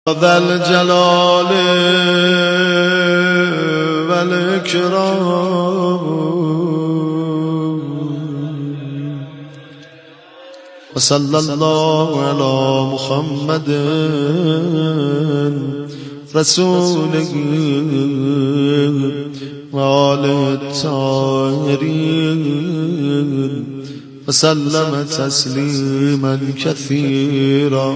ذا الجلال والإكرام وصلى الله على محمد رسوله وآله الطاهرين وسلم تسلیما كثيرا.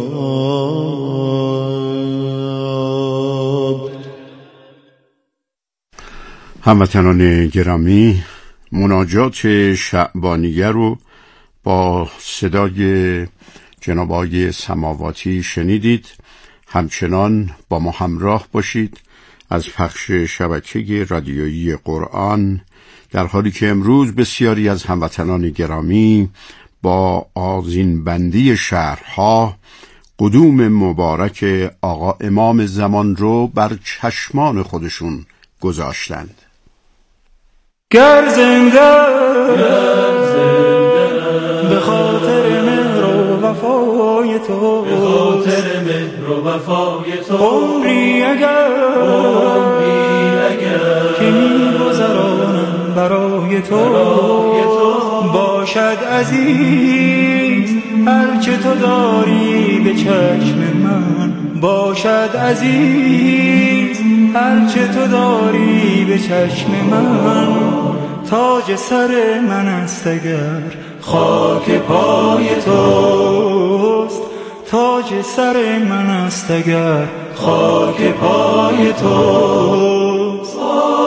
هموطنان گرامی، مناجات شعبانیه رو با صدای جناب آقای سماواتی شنیدید. همچنان با ما همراه باشید از پخش شبکه رادیویی قرآن، در حالی که امروز بسیاری از هموطنان گرامی با آذین بندی شهرها قدوم مبارک آقا امام زمان رو بر چشمان خودشون گذاشتند. گر زنده به خاطر مهر و وفای تو، به خاطر مهر و وفای تو، عمری اگر که می‌گذرانم برای تو، باشد عزیز هرچه تو داری به چشم من، باشد عزیز هرچه تو داری به چشم من. تاج سر من است اگر خاک پای توست، تاج سر من است اگر خاک پای توست.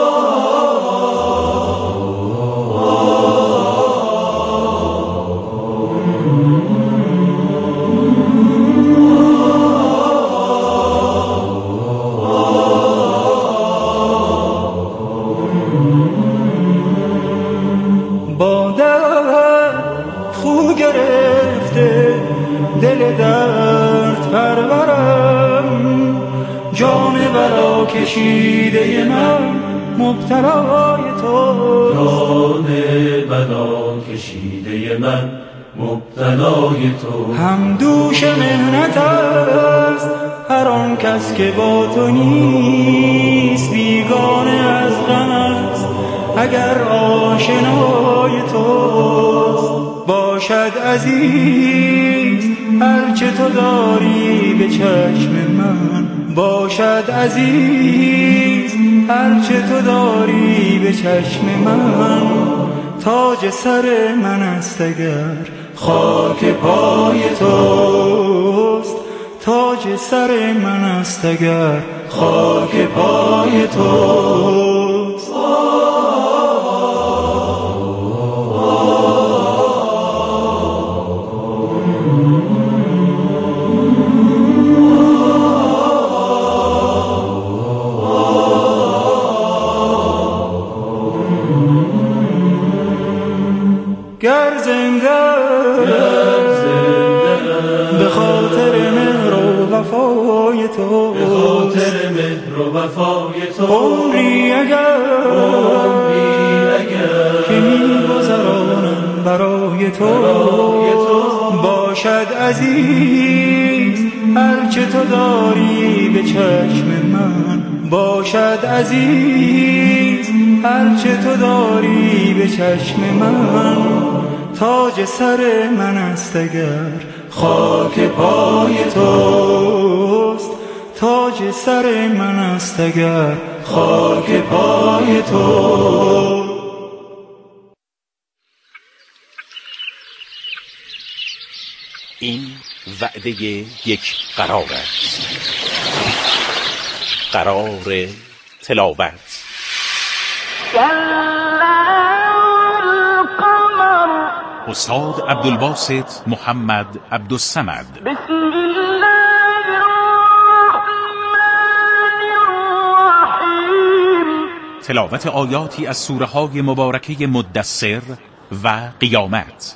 دل درد پرورم، جان بلا کشیده من مبتلای تو، جان بلا کشیده من مبتلای تو. هم دوش محنت است هر آن کس که با تو نیست، بیگانه از غم است اگر آشنای توست. باشد عزیز هرچه تو داری به چشم من، باشد عزیز هرچه تو داری به چشم من. تاج سر من است اگر خاک پای توست، تاج سر من است اگر خاک پای توست. گر زنده به خاطر مهر و وفای تو، به خاطر مهر و وفای تو، عمری اگر که می‌گذرانم برای تو، باشد عزیز هرچه تو داری به چشم من، باشد عزیز هرچه تو داری به چشم من. تاج سر من است اگر خاک پای توست، تاج سر من است اگر خاک پای تو. این وعده یک قرار است، قرار تلاوت. استاد عبدالباسط محمد عبدالصمد. بسم الله الرحمن الرحیم. تلاوت آیاتی از سوره های مبارکه مدثر و قیامت.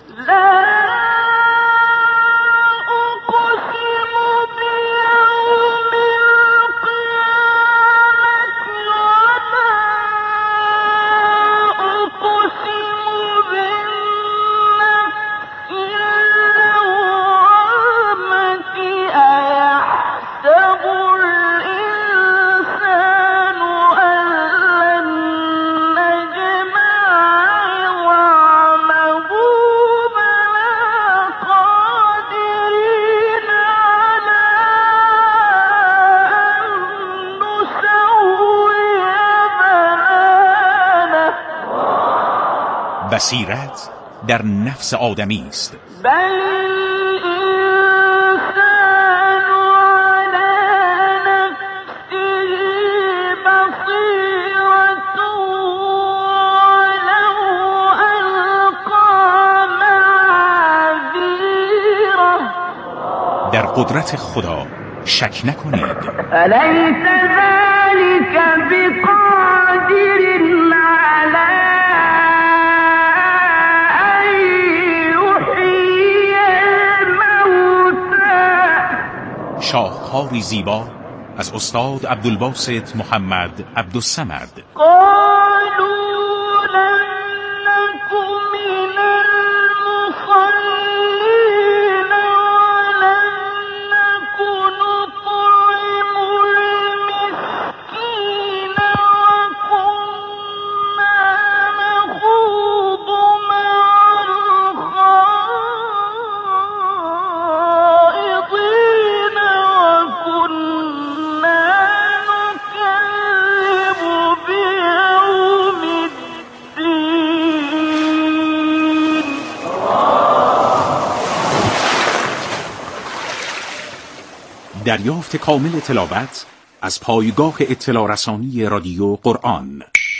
بصیرت در نفس آدمی است. بل الإنسان على نفسه بصيرة ولو ألقى معاذيره. در قدرت خدا شک نکنید. أليس ذلك بقادر على أن يحيي الموتى. شاهکاری زیبا از استاد عبدالباسط محمد عبدالصمد. قالوا لن نك من المصلين ولن نك نطعم المسكين وكنا نخوض مع الخائضين وكنا نكذب بيوم الدين. دریافت کامل تلاوت از پایگاه اطلاع رسانی رادیو قرآن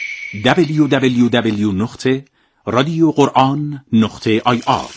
www.radioquran.ir.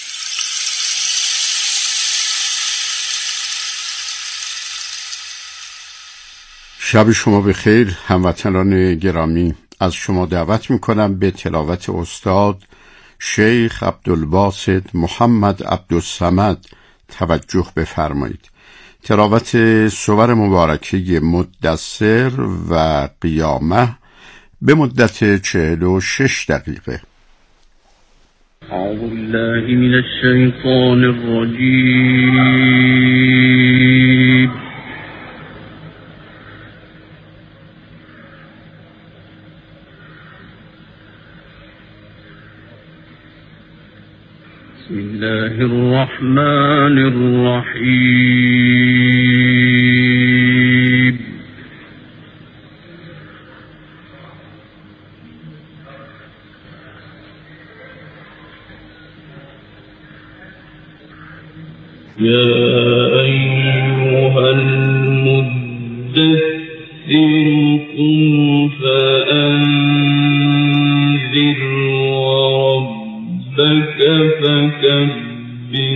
شب شما بخیر هموطنان گرامی. از شما دعوت میکنم به تلاوت استاد شیخ عبدالباسط محمد عبدالصمد توجه بفرمایید. تلاوت سور مبارکه مدثر و قیامه به مدت 46 دقیقه. أعوذ بالله من الشيطان الرجيم. بسم الله الرحمن الرحيم. يا أيها المدثر قم فأنذر وربك فكبر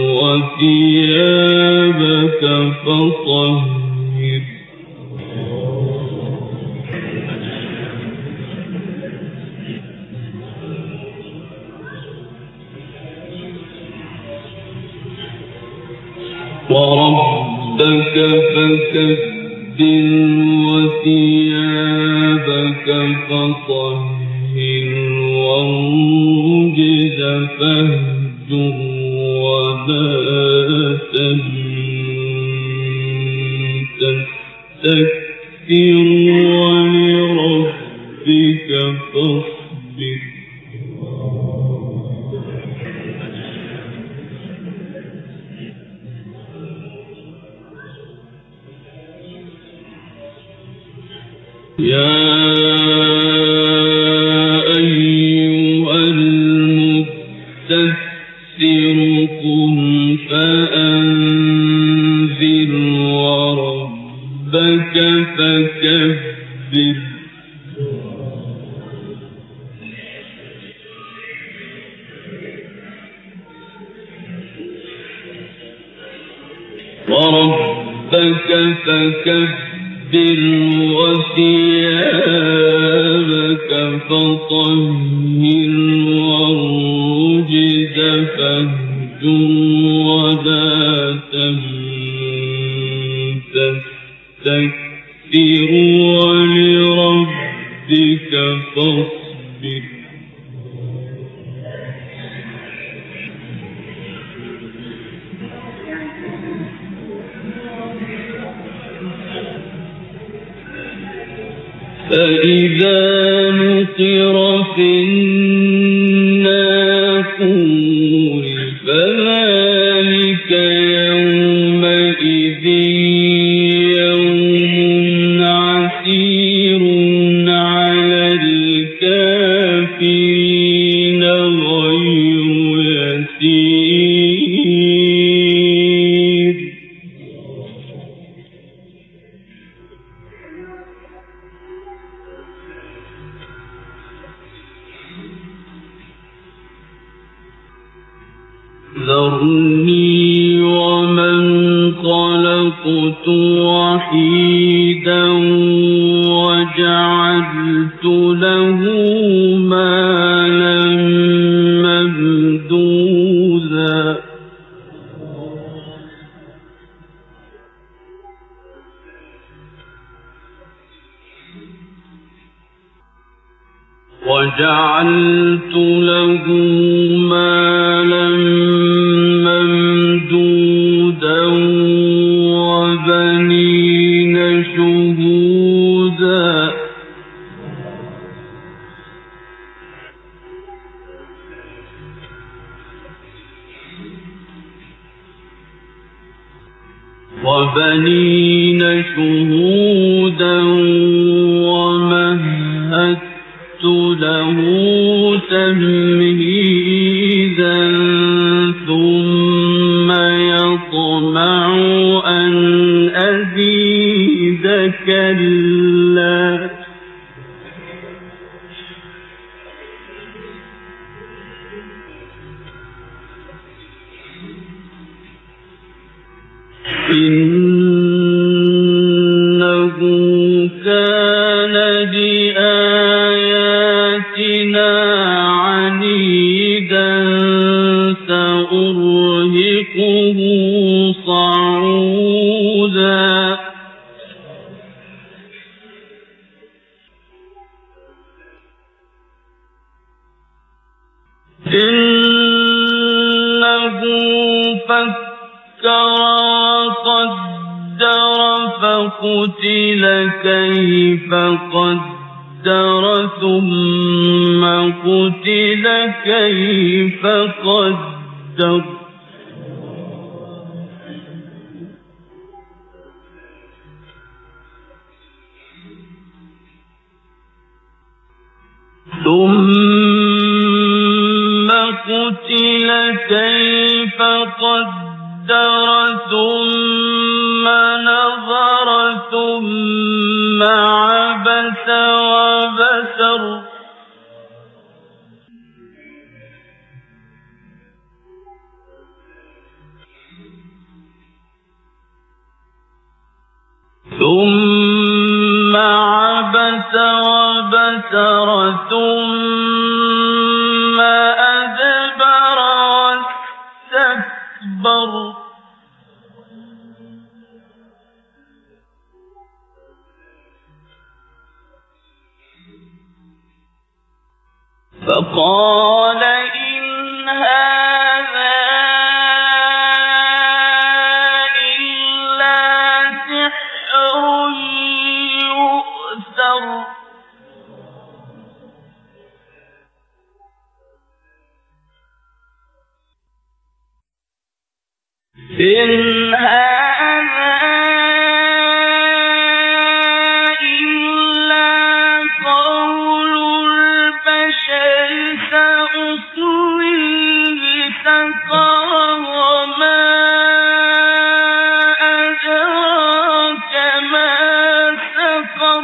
وثيابك فطهر. وربك فكبر وثيابك فطهر والرجز فاهجر ولا تستكثر ولربك فاصبر. يا أيها المدثر قم فأنذر وربك فكبر وثيابك فطهر والرجز فاهجر ولا تستكثر ولربك فاصبر. فإذا نقر في الناقور فذلك يومئذ يوم عسير على الكافرين ذرني ومن خلقت وحيدا وجعلت له مالا ممدودا وجعلت له مالا ممدودا وبنين شهودا ومهدت له تمهيدا ثم يطمع أن أزيد كلا إنه كان لآياتنا عنيدا سأرهقه صعودا إنه فكر وقدر فقتل كيف قدر ثم قتل كيف قدر ثم قتل كيف قدر ثم نظر ثم عبس وبسر ثم عبس وبسر ثم أدبر واستكبر فقال إن هذا إلا سحر يؤثر إن هذا إلا قول البشر سأصليه سقر وما أدراك ما سقر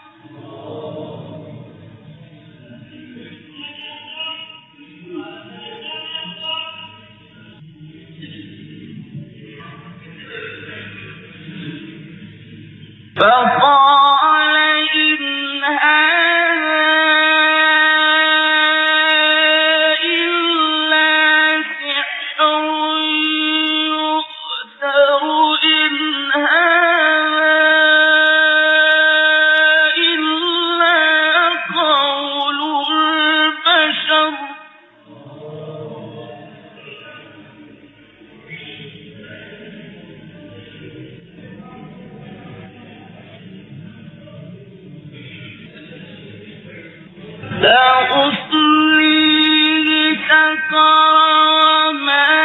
فقال إن هذا إلا سحر يؤثر إن هذا إلا قول البشر سأصليه سقر وما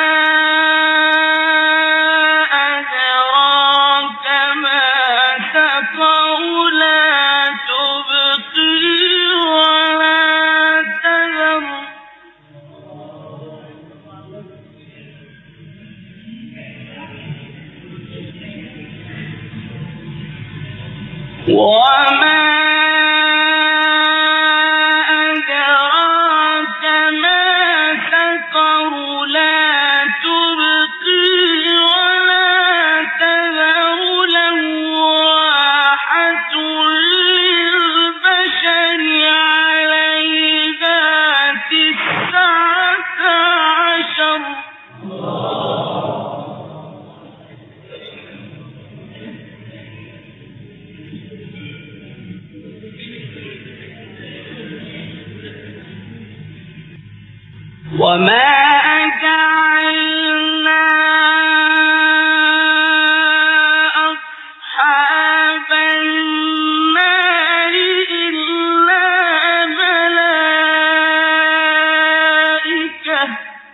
أدراك ما سقر لا تبقي ولا تذر وما أدراك ما سقر لا وما جعلنا أصحاب النار إلا ملائكة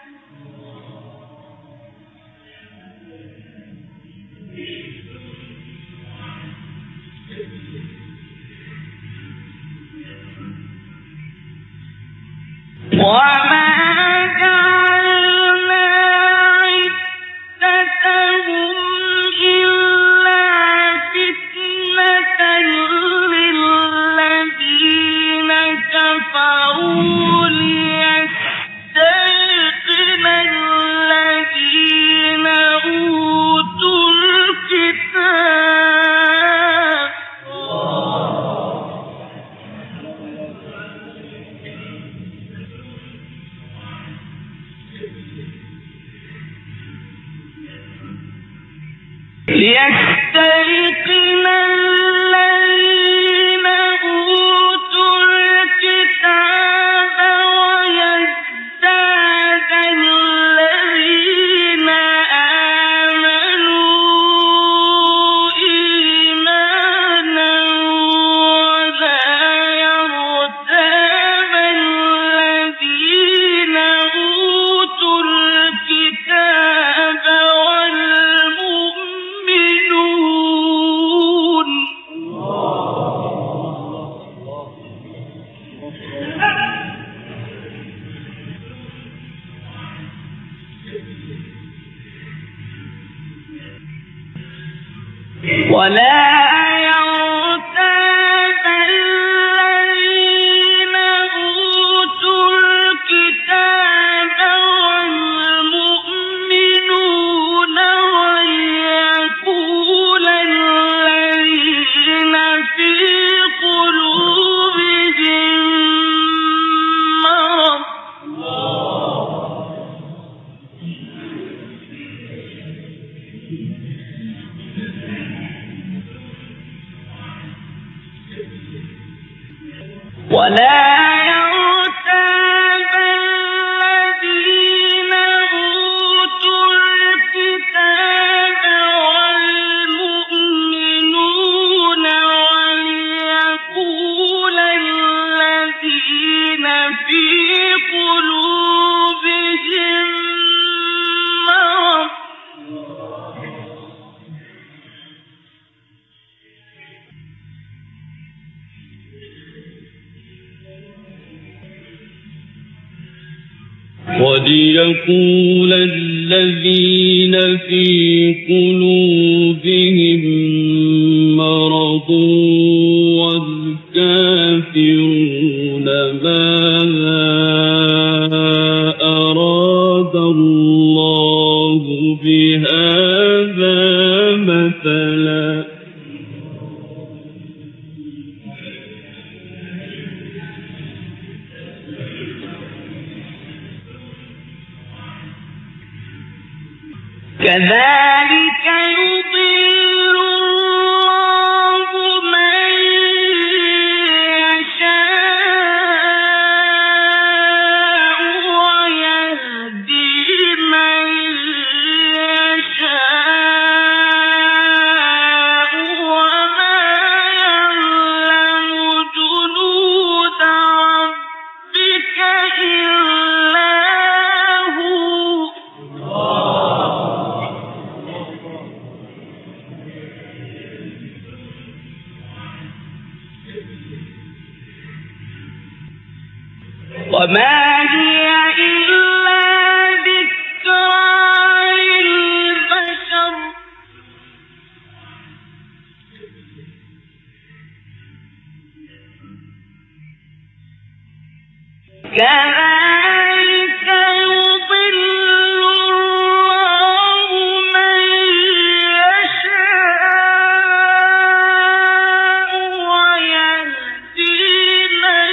وما جعلنا عدتهم إلا فتنة للذين كفروا ليستيقن الذين أوتوا الكتاب ليستيقن الذين أوتوا الكتاب ويزداد الذين آمنوا إيمانا ولا يرتاب الذين أوتوا الكتاب والمؤمنون ولا يرتاب الذين أوتوا الكتاب والمؤمنون وليقول الذين في قلوبهم مرض ولا يرتاب الذين أوتوا الكتاب والمؤمنون وليقول الذين في قلوبهم مرض وليقول الذين في قلوبهم مرض والكافرون ماذا أراد الله بهذا مثلا كذلك يضل الله من يشاء ويهدي من يشاء وما يعلم جنود ربك إلا هو وما هي إلا ذكرى للبشر كذلك يضل الله من يشاء ويهدي من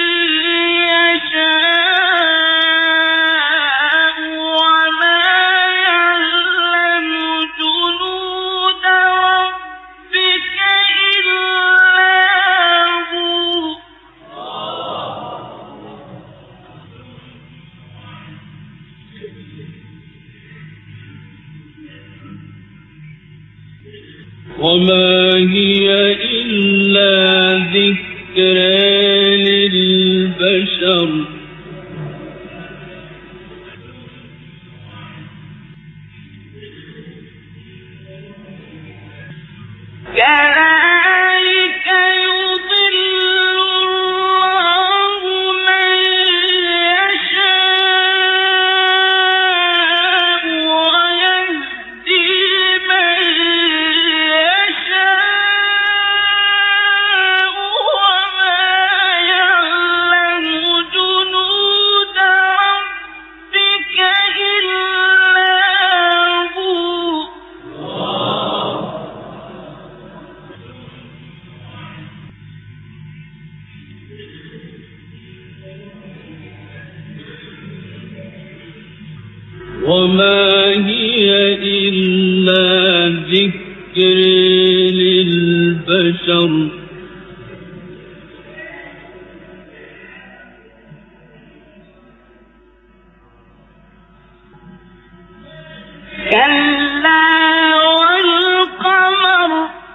يشاء وما يعلم جنود ربك إلا هو وما هي إلا ذكرى للبشر كذلك يضل الله من يشاء ويهدي من يشاء وما يعلم جنود ربك إلا هو وما هي إلا ذكر للبشر كلا والقمر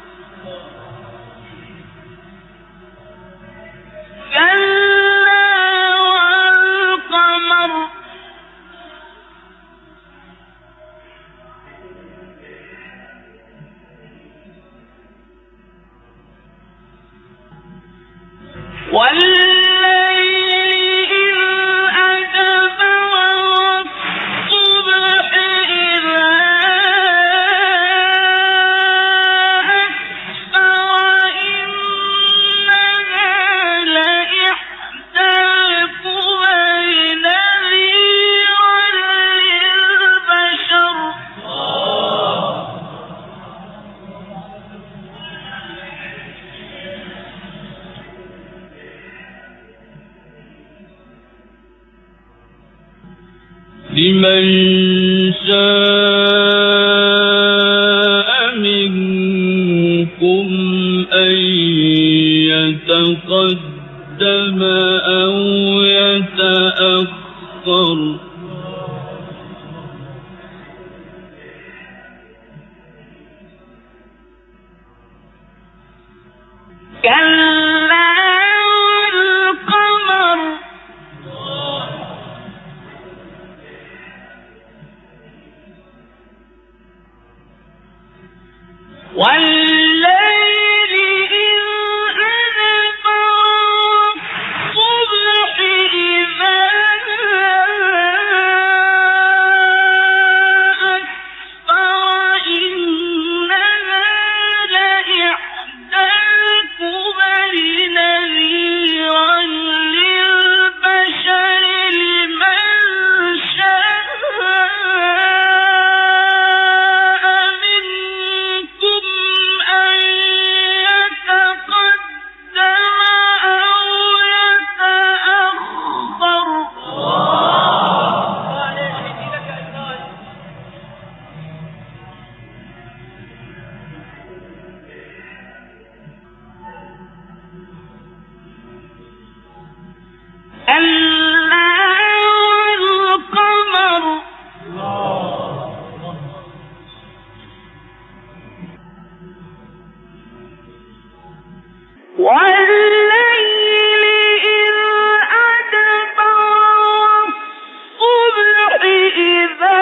كلا والقمر والليل إذ أدبر والصبح إذا أسفر إنها لإحدى الكبر نذيرا للبشر لمن شاء منكم أن يتقدم أو يتأخر كلا والقمر والليل إذ أدبر والصبح إذا أسفر إنها لإحدى الكبر نذيرا للبشر لمن شاء منكم أن يتقدم أو يتأخر كلا والقمر والليل إذ أدبر والصبح إذا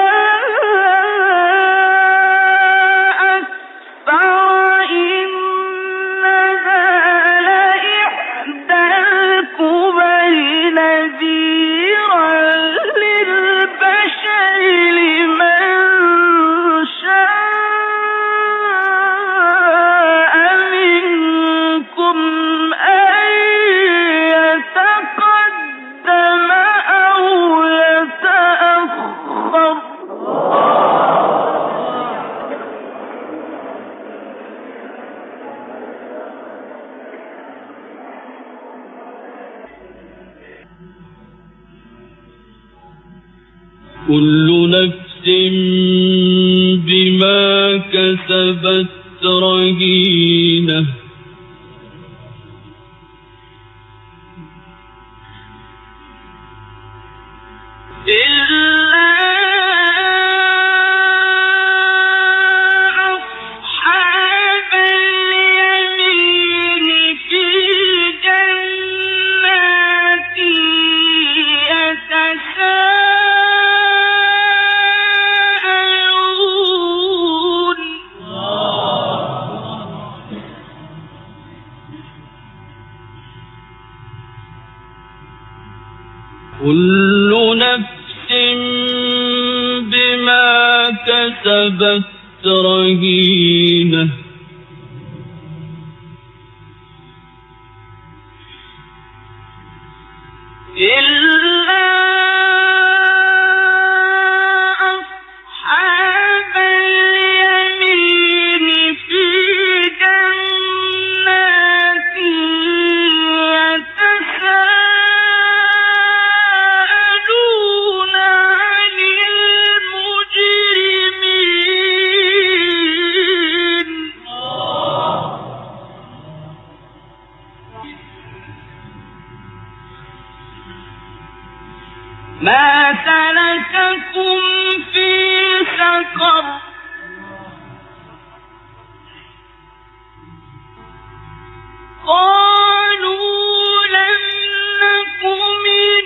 أسفر إنها لإحدى الكبر نذيرا للبشر لمن شاء منكم أن يتقدم أو يتأخر كل نفس بما كسبت رهينة إلا أصحاب كل نفس بما كسبت رهينة إلا أصحاب اليمين في جنات يتساءلون عن المجرمين ما سلككم في سقر قالوا لم نك من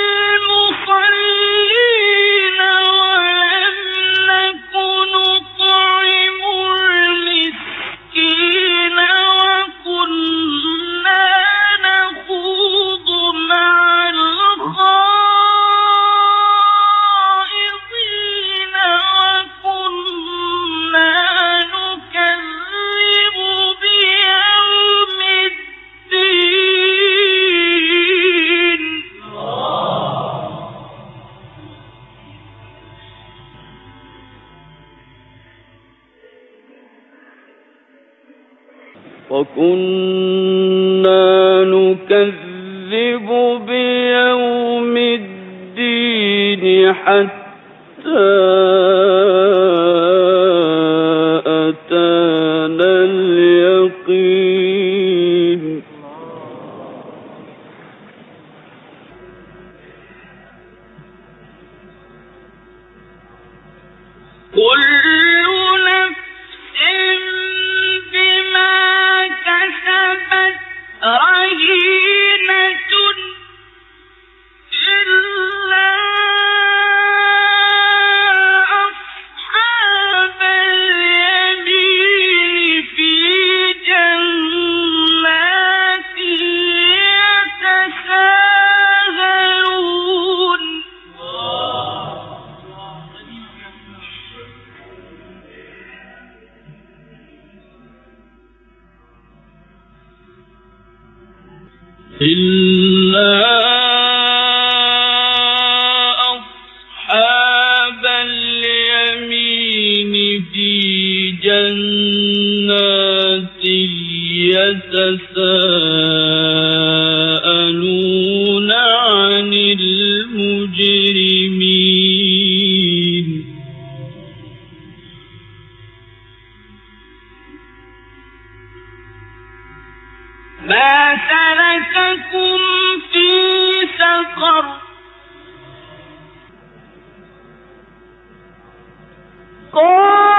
المصلين ولم نك نطعم المسكين وكنا نخوض مع الخائضين وكنا نكذب بيوم الدين وكنا نكذب بيوم الدين حتى أتانا اليقين كل نفس بما كسبت رهينة إلا أصحاب اليمين في جنات يتساءلون إلا أصحاب اليمين في جنات يتساءلون عن المجرمين ما سلككم في سقر قال